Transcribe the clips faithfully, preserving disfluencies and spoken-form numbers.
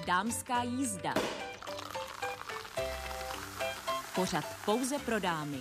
Dámská jízda. Pořad pouze pro dámy.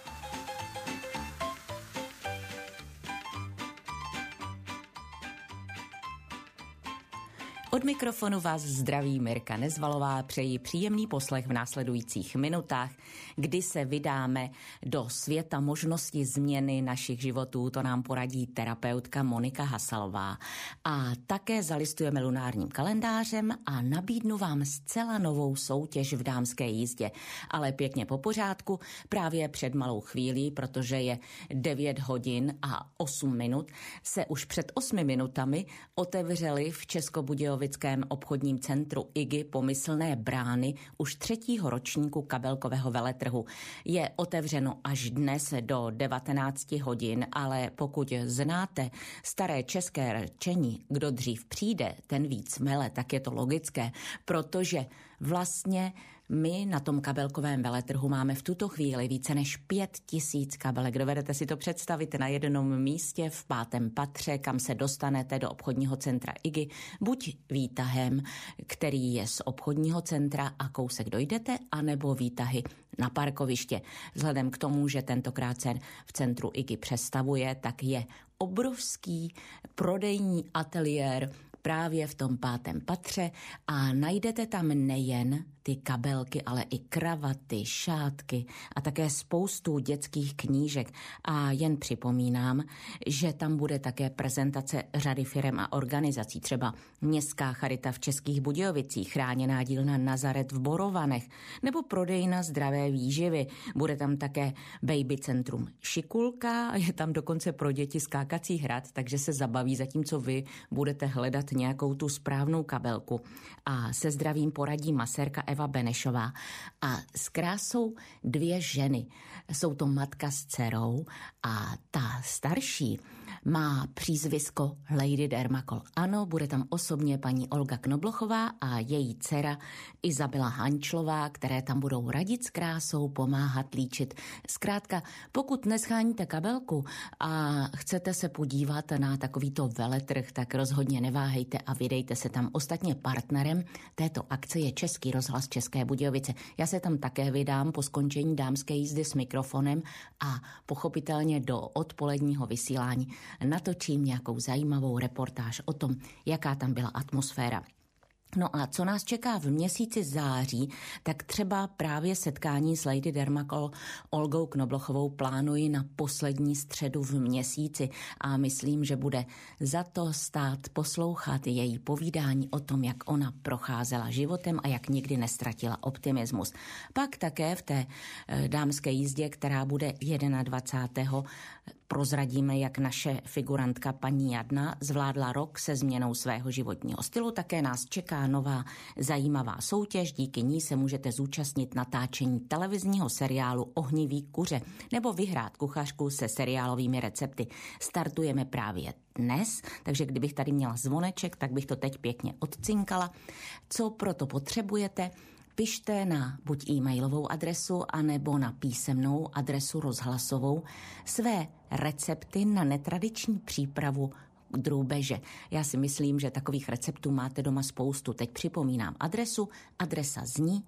Od mikrofonu vás zdraví Mirka Nezvalová, přeji příjemný poslech v následujících minutách, kdy se vydáme do světa možnosti změny našich životů. To nám poradí terapeutka Monika Hasalová. A také zalistujeme lunárním kalendářem a nabídnu vám zcela novou soutěž v dámské jízdě. Ale pěkně po pořádku, právě před malou chvílí, protože je devět hodin a osm minut, se už před osmi minutami otevřely v Českobudějovickém obchodním centru I G I pomyslné brány už třetího ročníku kabelkového veletrhu. Je otevřeno až dnes do devatenáct hodin, ale pokud znáte staré české řečení, kdo dřív přijde, ten víc mele, tak je to logické, protože vlastně my na tom kabelkovém veletrhu máme v tuto chvíli více než pět tisíc kabelek. Dovedete si to představit na jednom místě v pátém patře, kam se dostanete do obchodního centra I G I, buď výtahem, který je z obchodního centra a kousek dojdete, anebo výtahy na parkoviště. Vzhledem k tomu, že tentokrát se v centru I G I přestavuje, tak je obrovský prodejní ateliér právě v tom pátém patře a najdete tam nejen ty kabelky, ale i kravaty, šátky a také spoustu dětských knížek. A jen připomínám, že tam bude také prezentace řady firem a organizací, třeba Městská charita v Českých Budějovicích, chráněná dílna Nazaret v Borovanech, nebo prodejna zdravé výživy. Bude tam také baby centrum Šikulka, je tam dokonce pro děti skákací hrad, takže se zabaví, zatímco vy budete hledat nějakou tu správnou kabelku. A se zdravím poradí masérka Eva Benešová. A s krásou dvě ženy. Jsou to matka s dcerou a ta starší má přízvisko Lady Dermakol. Ano, bude tam osobně paní Olga Knoblochová a její dcera Izabela Hančlová, které tam budou radit s krásou, pomáhat líčit. Zkrátka, pokud nescháníte kabelku a chcete se podívat na takovýto veletrh, tak rozhodně neváhejte a vydejte se tam. Ostatně partnerem této akce je Český rozhlas České Budějovice. Já se tam také vydám po skončení dámské jízdy s mikrofonem a pochopitelně do odpoledního vysílání natočím nějakou zajímavou reportáž o tom, jaká tam byla atmosféra. No a co nás čeká v měsíci září, tak třeba právě setkání s Lady Dermakol Olgou Knoblochovou plánuji na poslední středu v měsíci a myslím, že bude za to stát poslouchat její povídání o tom, jak ona procházela životem a jak nikdy nestratila optimismus. Pak také v té dámské jízdě, která bude dvacátého prvního prozradíme, jak naše figurantka paní Jadna zvládla rok se změnou svého životního stylu. Také nás čeká nová zajímavá soutěž, díky ní se můžete zúčastnit natáčení televizního seriálu Ohnivý kuře nebo vyhrát kuchařku se seriálovými recepty. Startujeme právě dnes, takže kdybych tady měla zvoneček, tak bych to teď pěkně odcinkala. Co proto potřebujete? Pište na buď e-mailovou adresu, anebo na písemnou adresu rozhlasovou své recepty na netradiční přípravu drůbeže. Já si myslím, že takových receptů máte doma spoustu. Teď připomínám adresu. Adresa zní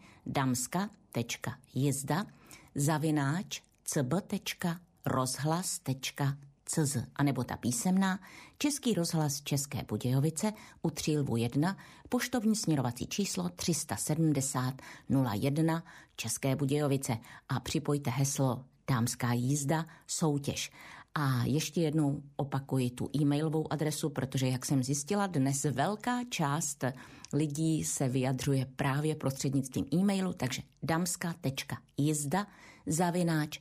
damska.jizda zavináč cb.rozhlas.cz a nebo ta písemná Český rozhlas České Budějovice u Třílvu jedna, poštovní směrovací číslo tři set sedmdesát nula jedna České Budějovice a připojte heslo Dámská jízda soutěž. A ještě jednou opakuji tu e-mailovou adresu, protože jak jsem zjistila, dnes velká část lidí se vyjadřuje právě prostřednictvím e-mailu, takže damska.jizda zavináč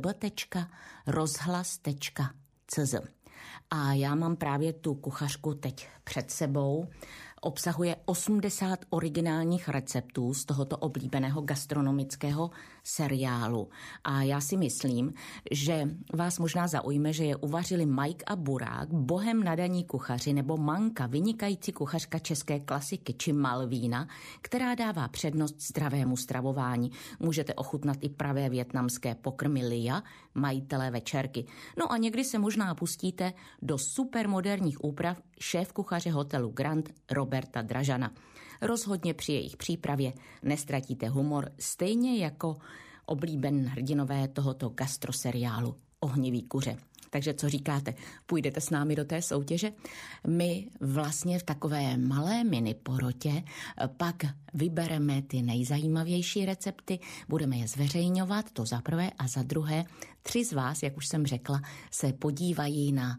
cb.rozhlas.cz. A já mám právě tu kuchařku teď před sebou. Obsahuje osmdesát originálních receptů z tohoto oblíbeného gastronomického seriálu. A já si myslím, že vás možná zaujme, že je uvařili Mike a Burák, bohem nadaní kuchaři, nebo Manka, vynikající kuchařka české klasiky, či Malvína, která dává přednost zdravému stravování. Můžete ochutnat i pravé vietnamské pokrmy Lia, majitelé večerky. No a někdy se možná pustíte do supermoderních úprav šéf kuchaře hotelu Grand Roberta Dražana. Rozhodně při jejich přípravě nestratíte humor, stejně jako oblíben hrdinové tohoto gastroseriálu Ohnivý kuře. Takže co říkáte, půjdete s námi do té soutěže? My vlastně v takové malé mini porotě pak vybereme ty nejzajímavější recepty, budeme je zveřejňovat, to za prvé, a za druhé, tři z vás, jak už jsem řekla, se podívají na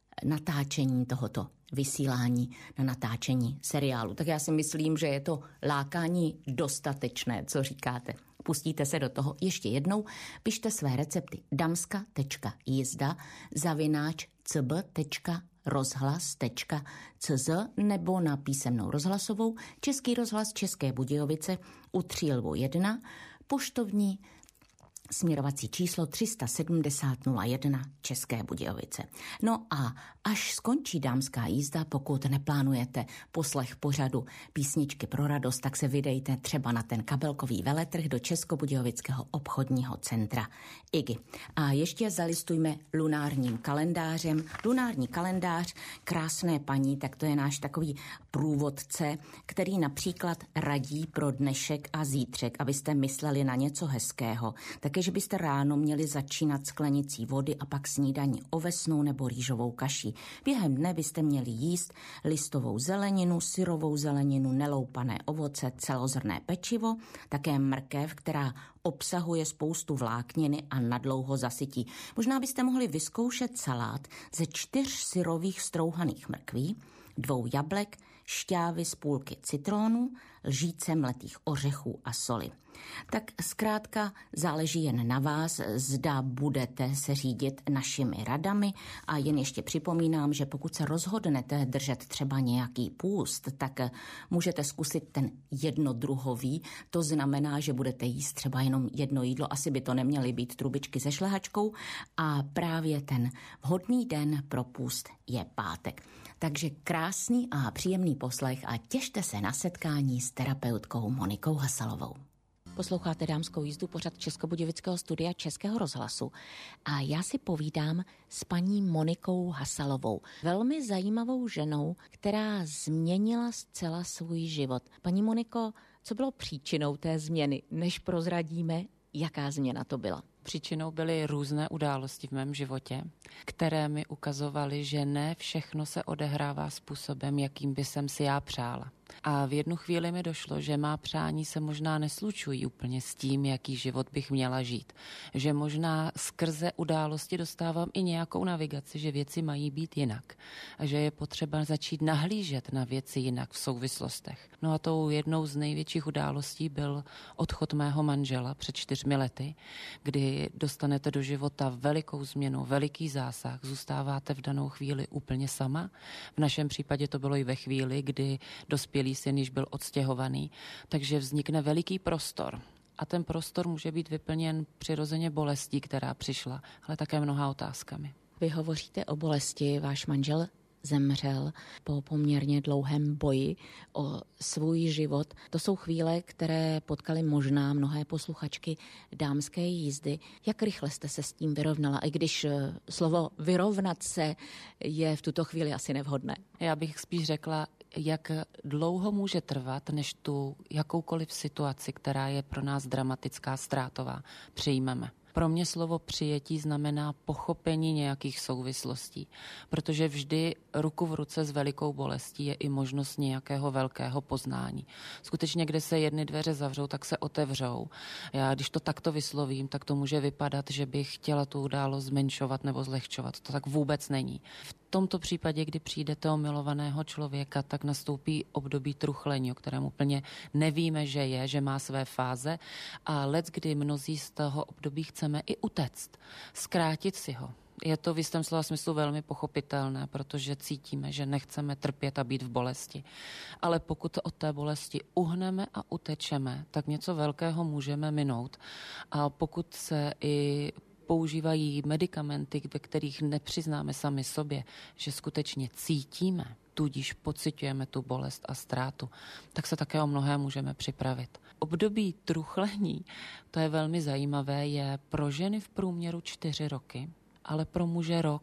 natáčení tohoto vysílání, na natáčení seriálu. Tak já si myslím, že je to lákání dostatečné, co říkáte. Pustíte se do toho ještě jednou, pište své recepty damska tečka jizda zavináč cb tečka rozhlas tečka cz nebo na písemnou rozhlasovou Český rozhlas České Budějovice u tři Lvů jedna, poštovní směrovací číslo tři sedmdesát nula jedna České Budějovice. No a až skončí dámská jízda, pokud neplánujete poslech pořadu Písničky pro radost, tak se vydejte třeba na ten kabelkový veletrh do Českobudějovického obchodního centra I G I. A ještě zalistujme lunárním kalendářem. Lunární kalendář, krásné paní, tak to je náš takový průvodce, který například radí pro dnešek a zítřek, abyste mysleli na něco hezkého. Tak že byste ráno měli začínat sklenicí vody a pak snídaní ovesnou nebo rýžovou kaší. Během dne byste měli jíst listovou zeleninu, syrovou zeleninu, neloupané ovoce, celozrnné pečivo, také mrkev, která obsahuje spoustu vlákniny a nadlouho zasytí. Možná byste mohli vyzkoušet salát ze čtyř syrových strouhaných mrkví, dvou jablek, šťávy z půlky citrónu, lžíce mletých ořechů a soli. Tak zkrátka záleží jen na vás, zda budete se řídit našimi radami, a jen ještě připomínám, že pokud se rozhodnete držet třeba nějaký půst, tak můžete zkusit ten jednodruhový, to znamená, že budete jíst třeba jenom jedno jídlo, asi by to neměly být trubičky se šlehačkou, a právě ten vhodný den pro půst je pátek. Takže krásný a příjemný poslech a těšte se na setkání s terapeutkou Monikou Hasalovou. Posloucháte dámskou jízdu, pořad Českobudějovického studia Českého rozhlasu, a já si povídám s paní Monikou Hasalovou, velmi zajímavou ženou, která změnila zcela svůj život. Paní Moniko, co bylo příčinou té změny, než prozradíme, jaká změna to byla? Příčinou byly různé události v mém životě, které mi ukazovaly, že ne všechno se odehrává způsobem, jakým by jsem si já přála. A v jednu chvíli mi došlo, že má přání se možná neslučují úplně s tím, jaký život bych měla žít. Že možná skrze události dostávám i nějakou navigaci, že věci mají být jinak. A že je potřeba začít nahlížet na věci jinak v souvislostech. No a tou jednou z největších událostí byl odchod mého manžela před čtyřmi lety, kdy dostanete do života velikou změnu, veliký zásah, zůstáváte v danou chvíli úplně sama. V našem případě to bylo i ve chvíli, kdy dospělý syn již byl odstěhovaný, takže vznikne veliký prostor. A ten prostor může být vyplněn přirozeně bolestí, která přišla, ale také mnoha otázkami. Vy hovoříte o bolesti, váš manžel zemřel po poměrně dlouhém boji o svůj život. To jsou chvíle, které potkaly možná mnohé posluchačky dámské jízdy. Jak rychle jste se s tím vyrovnala, i když slovo vyrovnat se je v tuto chvíli asi nevhodné? Já bych spíš řekla, jak dlouho může trvat, než tu jakoukoliv situaci, která je pro nás dramatická, ztrátová, přijmeme. Pro mě slovo přijetí znamená pochopení nějakých souvislostí, protože vždy ruku v ruce s velikou bolestí je i možnost nějakého velkého poznání. Skutečně, kde se jedny dveře zavřou, tak se otevřou. Já, když to takto vyslovím, tak to může vypadat, že bych chtěla tu událost zmenšovat nebo zlehčovat. To tak vůbec není. V tomto případě, kdy přijdete o milovaného člověka, tak nastoupí období truchlení, o kterém úplně nevíme, že je, že má své fáze, a leckdy mnozí z toho období chceme i utéct, zkrátit si ho. Je to v jistém slova smyslu velmi pochopitelné, protože cítíme, že nechceme trpět a být v bolesti. Ale pokud od té bolesti uhneme a utečeme, tak něco velkého můžeme minout. A pokud se i používají medicamenty, ve kterých nepřiznáme sami sobě, že skutečně cítíme, tudíž pociťujeme tu bolest a ztrátu, tak se také o mnohé můžeme připravit. Období truchlení, to je velmi zajímavé, je pro ženy v průměru čtyři roky, ale pro muže rok. V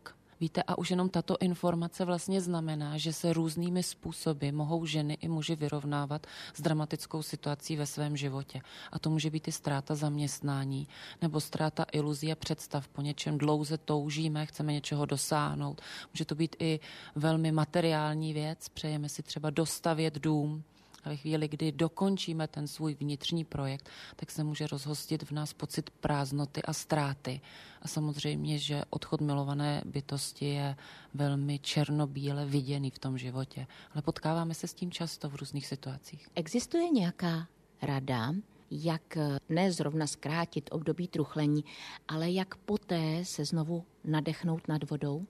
Víte, a už jenom tato informace vlastně znamená, že se různými způsoby mohou ženy i muži vyrovnávat s dramatickou situací ve svém životě. A to může být i ztráta zaměstnání nebo ztráta iluzí a představ. Po něčem dlouze toužíme, chceme něčeho dosáhnout. Může to být i velmi materiální věc, přejeme si třeba dostavět dům. A ve chvíli, kdy dokončíme ten svůj vnitřní projekt, tak se může rozhostit v nás pocit prázdnoty a ztráty. A samozřejmě, že odchod milované bytosti je velmi černobíle viděný v tom životě. Ale potkáváme se s tím často v různých situacích. Existuje nějaká rada, jak ne zrovna zkrátit období truchlení, ale jak poté se znovu nadechnout nad vodou?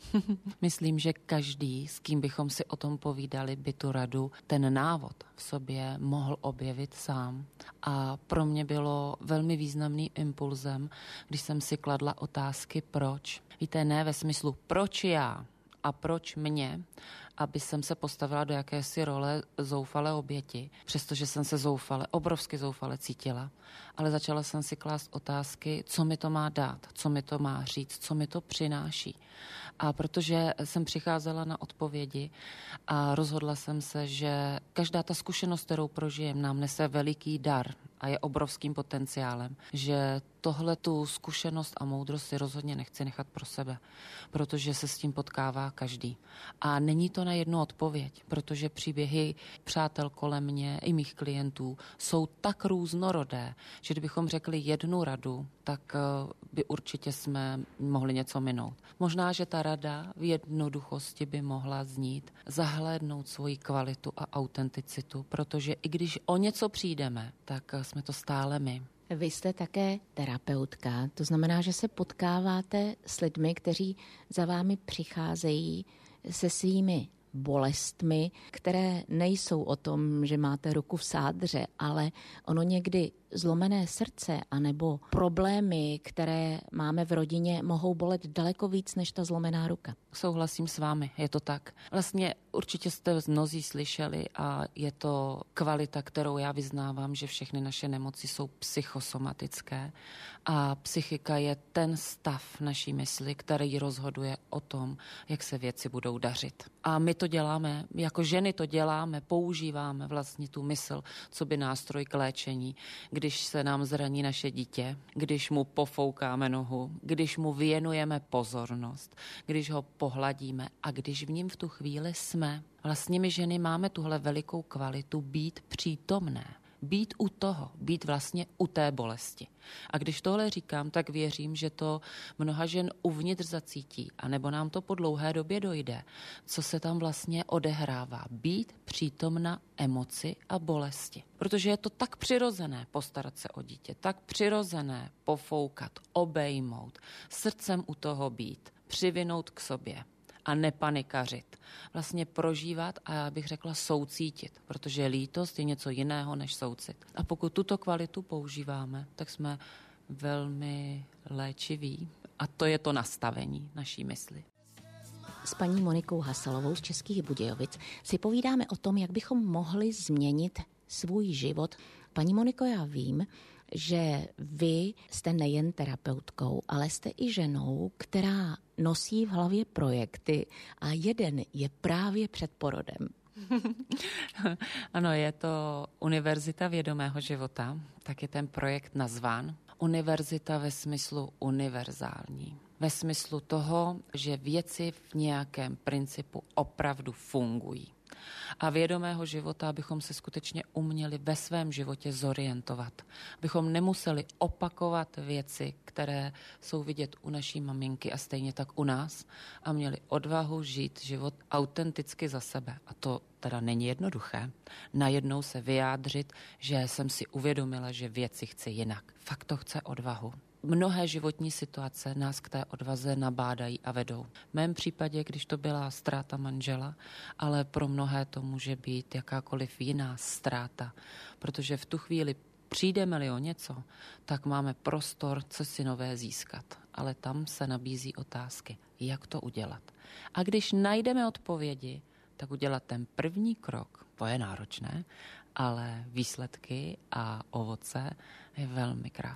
Myslím, že každý, s kým bychom si o tom povídali, by tu radu, ten návod v sobě mohl objevit sám. A pro mě bylo velmi významným impulzem, když jsem si kladla otázky proč. Víte, ne ve smyslu proč já a proč mě, aby jsem se postavila do jakési role zoufalé oběti, přestože jsem se zoufale, obrovsky zoufale cítila, ale začala jsem si klást otázky, co mi to má dát, co mi to má říct, co mi to přináší. A protože jsem přicházela na odpovědi a rozhodla jsem se, že každá ta zkušenost, kterou prožijem, nám nese veliký dar a je obrovským potenciálem, že tohle tu zkušenost a moudrost si rozhodně nechci nechat pro sebe, protože se s tím potkává každý. A není to na jednu odpověď, protože příběhy přátel kolem mě i mých klientů jsou tak různorodé, že kdybychom řekli jednu radu, tak by určitě jsme mohli něco minout. Možná, že ta rada v jednoduchosti by mohla znít zahlédnout svoji kvalitu a autenticitu, protože i když o něco přijdeme, tak jsme to stále my. Vy jste také terapeutka, to znamená, že se potkáváte s lidmi, kteří za vámi přicházejí se svými bolestmi, které nejsou o tom, že máte ruku v sádře, ale ono někdy zlomené srdce anebo problémy, které máme v rodině, mohou bolet daleko víc než ta zlomená ruka. Souhlasím s vámi, je to tak. Vlastně určitě jste mnozí slyšeli a je to kvalita, kterou já vyznávám, že všechny naše nemoci jsou psychosomatické a psychika je ten stav naší mysli, který rozhoduje o tom, jak se věci budou dařit. A my to děláme, jako ženy to děláme, používáme vlastně tu mysl, co by nástroj k léčení, když se nám zraní naše dítě, když mu pofoukáme nohu, když mu věnujeme pozornost, když ho pohladíme a když v ním v tu chvíli jsme. Vlastně my ženy máme tuhle velikou kvalitu být přítomné. Být u toho, být vlastně u té bolesti. A když tohle říkám, tak věřím, že to mnoha žen uvnitř zacítí, anebo nám to po dlouhé době dojde, co se tam vlastně odehrává. Být přítomna emoci a bolesti. Protože je to tak přirozené postarat se o dítě, tak přirozené pofoukat, obejmout, srdcem u toho být, přivinout k sobě. A nepanikařit. Vlastně prožívat a já bych řekla soucítit, protože lítost je něco jiného než soucit. A pokud tuto kvalitu používáme, tak jsme velmi léčiví a to je to nastavení naší mysli. S paní Monikou Hasalovou z Českých Budějovic si povídáme o tom, jak bychom mohli změnit svůj život. Paní Moniko, já vím, že vy jste nejen terapeutkou, ale jste i ženou, která nosí v hlavě projekty a jeden je právě před porodem. Ano, je to Univerzita vědomého života, tak je ten projekt nazván. Univerzita ve smyslu univerzální. Ve smyslu toho, že věci v nějakém principu opravdu fungují. A vědomého života, abychom se skutečně uměli ve svém životě zorientovat. Abychom nemuseli opakovat věci, které jsou vidět u naší maminky a stejně tak u nás a měli odvahu žít život autenticky za sebe. A to teda není jednoduché. Najednou se vyjádřit, že jsem si uvědomila, že věci chci jinak. Fakt to chce odvahu. Mnohé životní situace nás k té odvaze nabádají a vedou. V mém případě, když to byla ztráta manžela, ale pro mnohé to může být jakákoliv jiná ztráta, protože v tu chvíli přijdeme-li o něco, tak máme prostor, co si nové získat. Ale tam se nabízí otázky, jak to udělat. A když najdeme odpovědi, tak udělat ten první krok, to je náročné, ale výsledky a ovoce je velmi krásné.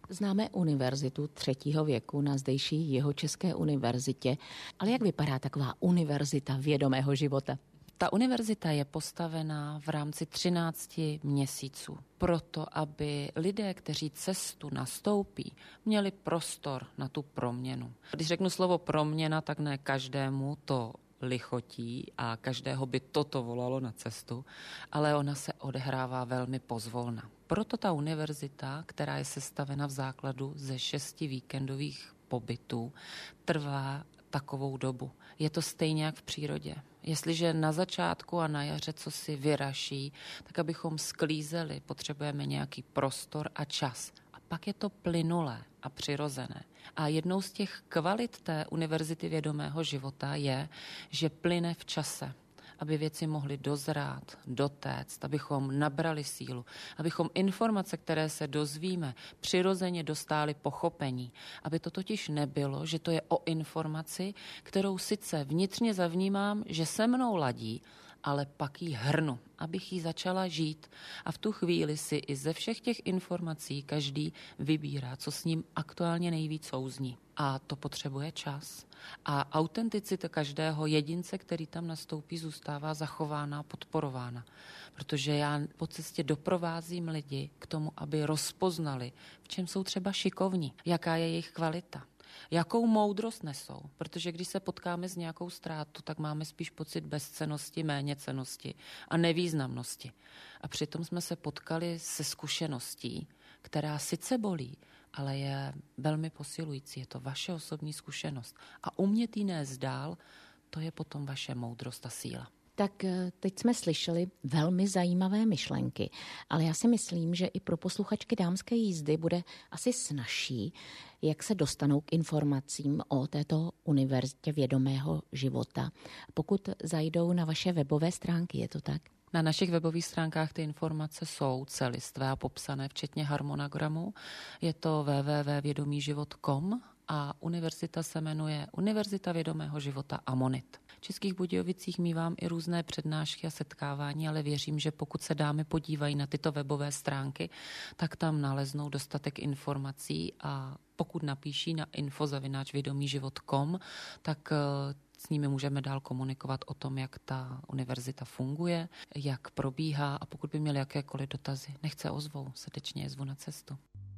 Známe univerzitu třetího věku na zdejší Jihočeské univerzitě, ale jak vypadá taková univerzita vědomého života? Ta univerzita je postavená v rámci třinácti měsíců. Proto, aby lidé, kteří cestu nastoupí, měli prostor na tu proměnu. Když řeknu slovo proměna, tak ne každému to lichotí a každého by toto volalo na cestu, ale ona se odehrává velmi pozvolna. Proto ta univerzita, která je sestavena v základu ze šesti víkendových pobytů, trvá takovou dobu. Je to stejně jak v přírodě. Jestliže na začátku a na jaře co si vyraší, tak abychom sklízeli, potřebujeme nějaký prostor a čas. A pak je to plynulé a přirozené. A jednou z těch kvalit té univerzity vědomého života je, že plyne v čase, aby věci mohly dozrát, dotéct, abychom nabrali sílu, abychom informace, které se dozvíme, přirozeně dostály pochopení. Aby to totiž nebylo, že to je o informaci, kterou sice vnitřně zavnímám, že se mnou ladí, ale pak ji hrnu, abych ji začala žít. A v tu chvíli si i ze všech těch informací každý vybírá, co s ním aktuálně nejvíc souzní. A to potřebuje čas. A autenticita každého jedince, který tam nastoupí, zůstává zachována, podporována. Protože já po cestě doprovázím lidi k tomu, aby rozpoznali, v čem jsou třeba šikovní, jaká je jejich kvalita. Jakou moudrost nesou, protože když se potkáme s nějakou ztrátou, tak máme spíš pocit bezcennosti, méněcennosti a nevýznamnosti. A přitom jsme se potkali se zkušeností, která sice bolí, ale je velmi posilující. Je to vaše osobní zkušenost. A umět ji nést dál, to je potom vaše moudrost a síla. Tak teď jsme slyšeli velmi zajímavé myšlenky, ale já si myslím, že i pro posluchačky dámské jízdy bude asi snazší, jak se dostanou k informacím o této univerzitě vědomého života, pokud zajdou na vaše webové stránky, je to tak? Na našich webových stránkách ty informace jsou celistvé a popsané, včetně harmonogramu. Je to w w w tečka vědomý život tečka com a univerzita se jmenuje Univerzita vědomého života Amonit. V Českých Budějovicích mívám i různé přednášky a setkávání, ale věřím, že pokud se dámy podívají na tyto webové stránky, tak tam naleznou dostatek informací a pokud napíší na info zavináč vědomý život tečka com, tak s nimi můžeme dál komunikovat o tom, jak ta univerzita funguje, jak probíhá a pokud by měli jakékoliv dotazy, nechť se ozvou, srdečně je zvu na cestu.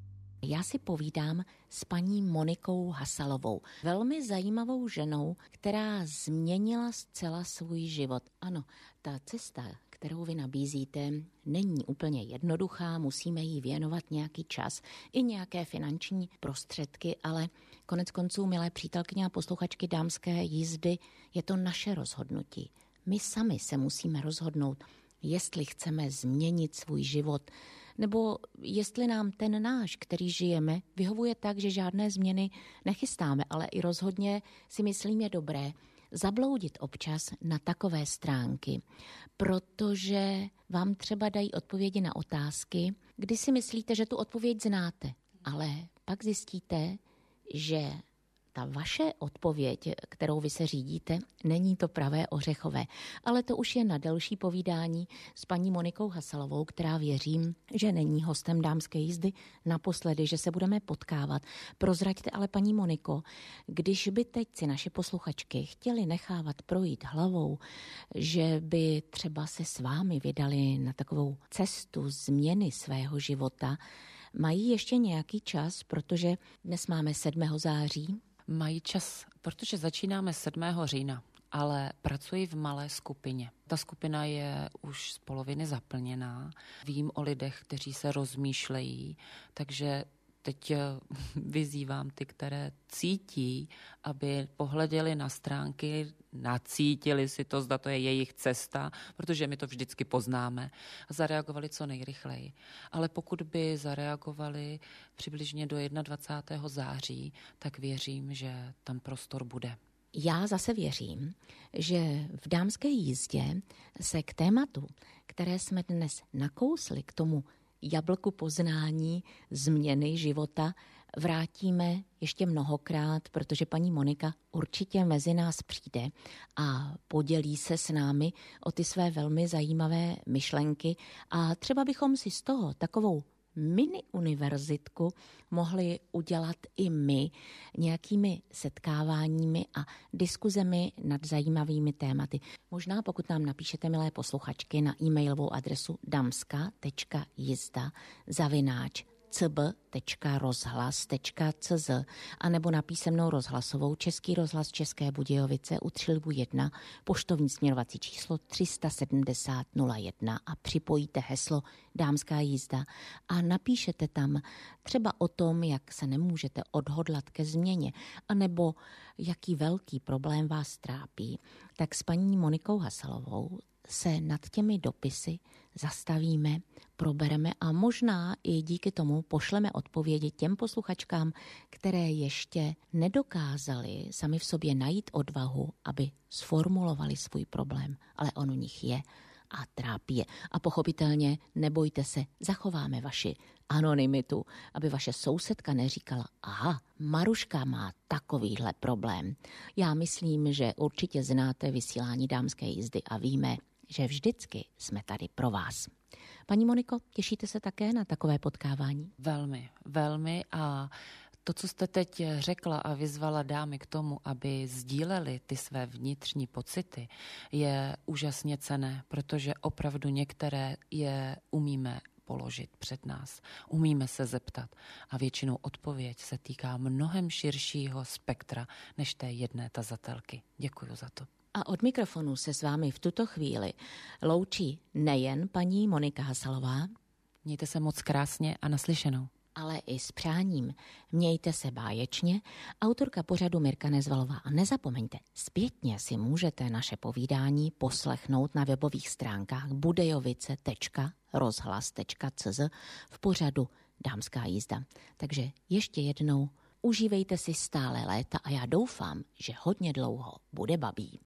Já si povídám s paní Monikou Hasalovou, velmi zajímavou ženou, která změnila zcela svůj život. Ano, ta cesta, kterou vy nabízíte, není úplně jednoduchá, musíme jí věnovat nějaký čas i nějaké finanční prostředky, ale konec konců, milé přítelkyně a posluchačky dámské jízdy, je to naše rozhodnutí. My sami se musíme rozhodnout, jestli chceme změnit svůj život, nebo jestli nám ten náš, který žijeme, vyhovuje tak, že žádné změny nechystáme, ale i rozhodně si myslím je dobré zabloudit občas na takové stránky, protože vám třeba dají odpovědi na otázky, kdy si myslíte, že tu odpověď znáte, ale pak zjistíte, že ta vaše odpověď, kterou vy se řídíte, není to pravé ořechové. Ale to už je na delší povídání s paní Monikou Hasalovou, která věřím, že není hostem dámské jízdy naposledy, že se budeme potkávat. Prozraďte ale, paní Moniko, když by teď si naše posluchačky chtěli nechávat projít hlavou, že by třeba se s vámi vydali na takovou cestu změny svého života, mají ještě nějaký čas, protože dnes máme sedmého září? Mají čas, protože začínáme sedmého října, ale pracuji v malé skupině. Ta skupina je už z poloviny zaplněná. Vím o lidech, kteří se rozmýšlejí, takže teď vyzývám ty, které cítí, aby pohleděli na stránky, nacítili si to, zda to je jejich cesta, protože my to vždycky poznáme, a zareagovali co nejrychleji. Ale pokud by zareagovali přibližně do dvacátého prvního září, tak věřím, že tam prostor bude. Já zase věřím, že v dámské jízdě se k tématu, které jsme dnes nakousli, k tomu jablku poznání, změny života, vrátíme ještě mnohokrát, protože paní Monika určitě mezi nás přijde a podělí se s námi o ty své velmi zajímavé myšlenky a třeba bychom si z toho takovou mini univerzitku mohli udělat i my nějakými setkáváními a diskuzemi nad zajímavými tématy. Možná pokud nám napíšete, milé posluchačky, na e-mailovou adresu damska tečka jizda zavináč c b tečka rozhlas tečka c z a nebo na písemnou rozhlasovou Český rozhlas České Budějovice u Třilbu jedna, poštovní směrovací číslo tři sedmdesát nula jedna a připojíte heslo Dámská jízda a napíšete tam třeba o tom, jak se nemůžete odhodlat ke změně, anebo jaký velký problém vás trápí, tak s paní Monikou Hasalovou se nad těmi dopisy zastavíme, probereme a možná i díky tomu pošleme odpovědi těm posluchačkám, které ještě nedokázali sami v sobě najít odvahu, aby sformulovali svůj problém, ale on u nich je a trápí je. A pochopitelně nebojte se, zachováme vaši anonymitu, aby vaše sousedka neříkala, aha, Maruška má takovýhle problém. Já myslím, že určitě znáte vysílání Dámské jízdy a víme, že vždycky jsme tady pro vás. Paní Moniko, těšíte se také na takové potkávání? Velmi, velmi a to, co jste teď řekla a vyzvala dámy k tomu, aby sdíleli ty své vnitřní pocity, je úžasně cenné, protože opravdu některé je umíme položit před nás. Umíme se zeptat a většinou odpověď se týká mnohem širšího spektra než té jedné tazatelky. Děkuji za to. A od mikrofonu se s vámi v tuto chvíli loučí nejen paní Monika Hasalová. Mějte se moc krásně a naslyšenou. Ale i s přáním. Mějte se báječně. Autorka pořadu Mirka Nezvalová. A nezapomeňte, zpětně si můžete naše povídání poslechnout na webových stránkách budejovice tečka rozhlas tečka c z v pořadu Dámská jízda. Takže ještě jednou užívejte si stále léta a já doufám, že hodně dlouho bude babí.